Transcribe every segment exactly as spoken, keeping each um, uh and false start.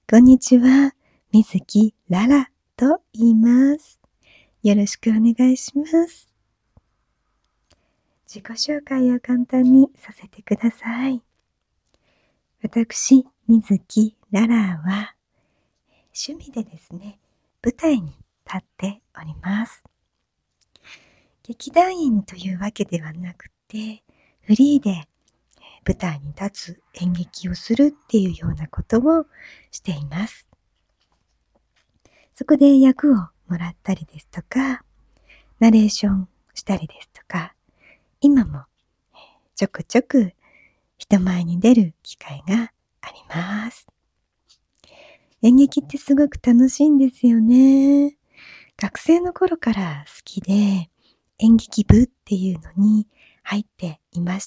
こんにちは、水木ララと言います。よろしくお願いします。自己紹介を簡単にさせてください。私、水木ララは、趣味でですね、舞台に立っております。劇団員というわけではなくて、フリーで舞台に立つ演劇をするっていうようなことをしています。そこで役をもらったりですとか、ナレーションしたりですとか、今もちょくちょく人前に出る機会があります。演劇ってすごく楽しいんですよね。学生の頃から好きで、演劇部っていうのに入っていました。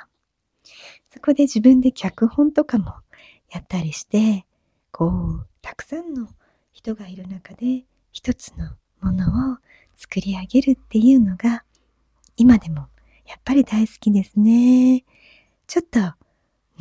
そこで自分で脚本とかもやったりして、こう、たくさんの人がいる中で一つのものを作り上げるっていうのが今でもやっぱり大好きですね。ちょっと、うん、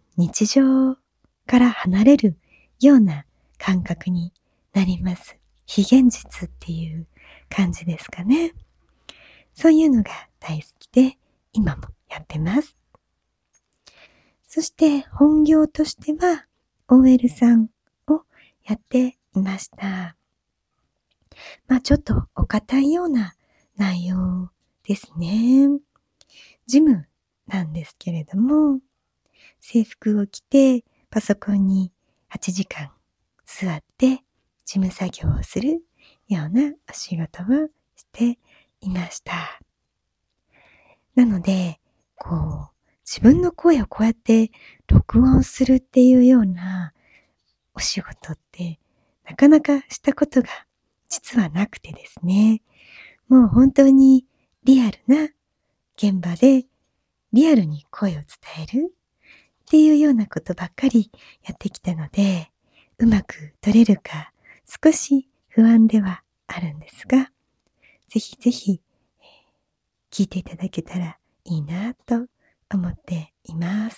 日常から離れるような感覚になります。非現実っていう感じですかね。そういうのが大好きで今もやってます。そして本業としては オーエル さんをやっていました。まあちょっとお堅いような内容ですね。ジムなんですけれども、制服を着てパソコンにはちじかん座って事務作業をするようなお仕事をしていました。なので、こう、自分の声をこうやって録音するっていうようなお仕事ってなかなかしたことが実はなくてですね、もう本当にリアルな現場でリアルに声を伝えるっていうようなことばっかりやってきたので、うまく取れるか少し不安ではあるんですが、ぜひぜひ聞いていただけたらいいなと思っています。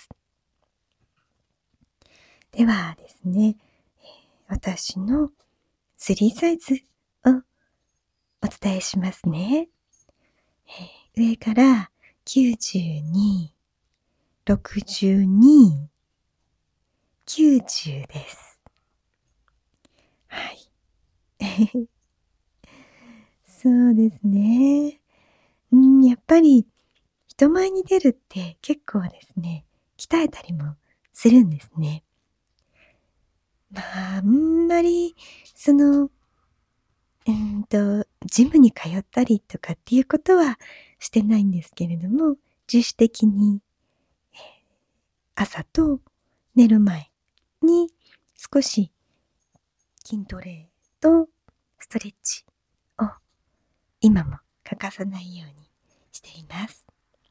ではですね、私のスリーサイズをお伝えしますね。上からきゅうじゅうに、ろくじゅうに、きゅうじゅうです。はい。そうですね。うん、やっぱり人前に出るって結構ですね、鍛えたりもするんですね。まあ、あんまり、その、うーんと、ジムに通ったりとかっていうことはしてないんですけれども、自主的に、えー朝と寝る前に少し筋トレとストレッチを今も欠かさないようにしています。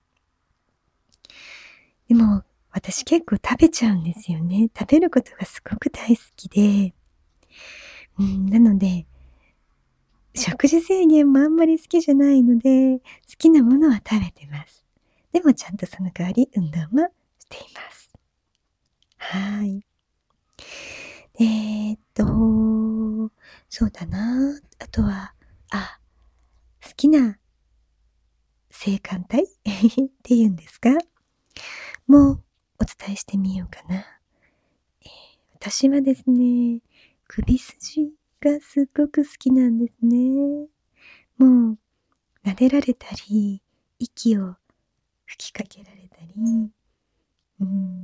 でも私結構食べちゃうんですよね。食べることがすごく大好きで、うん、なので食事制限もあんまり好きじゃないので、好きなものは食べてます。でもちゃんとその代わり運動もしています。はい。えーっと、そうだな。あとは、あ、好きな性感帯っていうんですかもうお伝えしてみようかな。えー私はですね、首筋がすっごく好きなんですね。もう撫でられたり、息を吹きかけられたり、うん、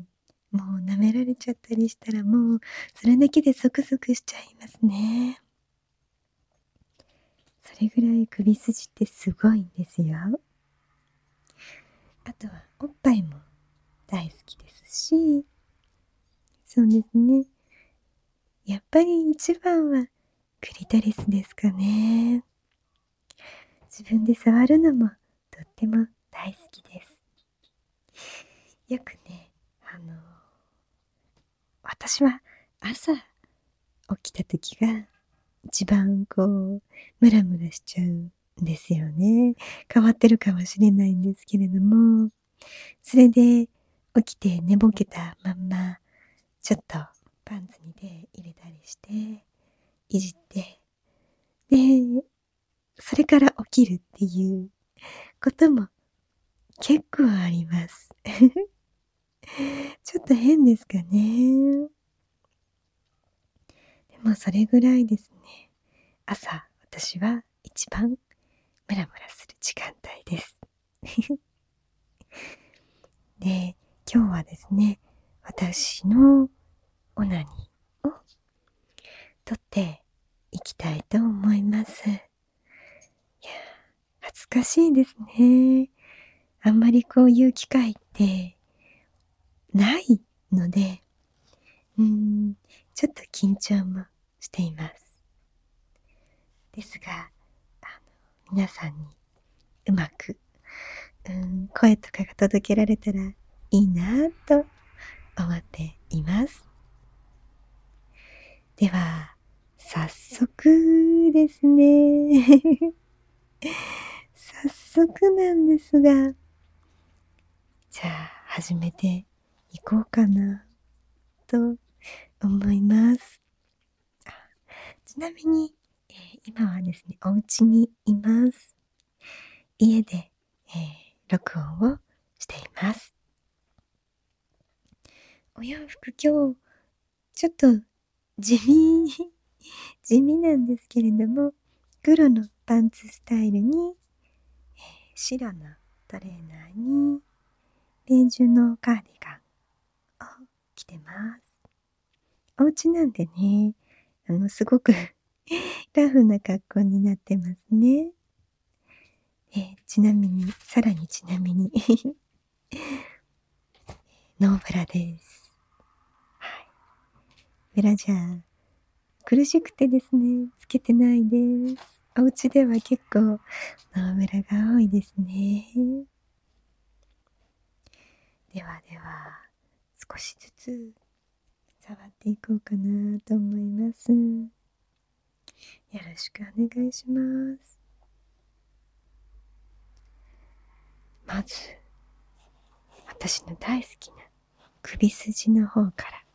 もう舐められちゃったりしたらもうそれだけでゾクゾクしちゃいますね。それぐらい首筋ってすごいんですよ。あとはおっぱいも大好きですし、そうですね。やっぱり一番はクリトリスですかね。自分で触るのもとっても大好きです。よくね、あの、私は朝起きた時が一番こう、ムラムラしちゃうんですよね。変わってるかもしれないんですけれども、それで起きて寝ぼけたまんま、ちょっとパンツに手入れたりしていじって、でそれから起きるっていうことも結構ありますちょっと変ですかね。でもそれぐらいですね、朝私は一番ムラムラする時間帯ですで、今日はですね、私のオナニーを撮っていきたいと思います。いや、恥ずかしいですね。あんまりこういう機会ってないので、うーん、ちょっと緊張もしています。ですが、あの皆さんにうまく、うん、声とかが届けられたらいいなと思っています。では、早速ですね。早速なんですが、じゃあ始めていこうかなと思います。あ、ちなみに、えー今はですね、お家にいます。家で、えー録音をしています。お洋服今日、ちょっと地味、地味なんですけれども、黒のパンツスタイルに、えー白のトレーナーに、ベージュのカーディガンを着てます。お家なんでね、あの、すごくラフな格好になってますね。えーちなみに、さらにちなみにノーブラです。はい。ブラジャー、苦しくてですね、つけてないです。お家では結構、ノーブラが多いですね。ではでは、少しずつ触っていこうかなと思います。よろしくお願いします。まず、私の大好きな首筋の方から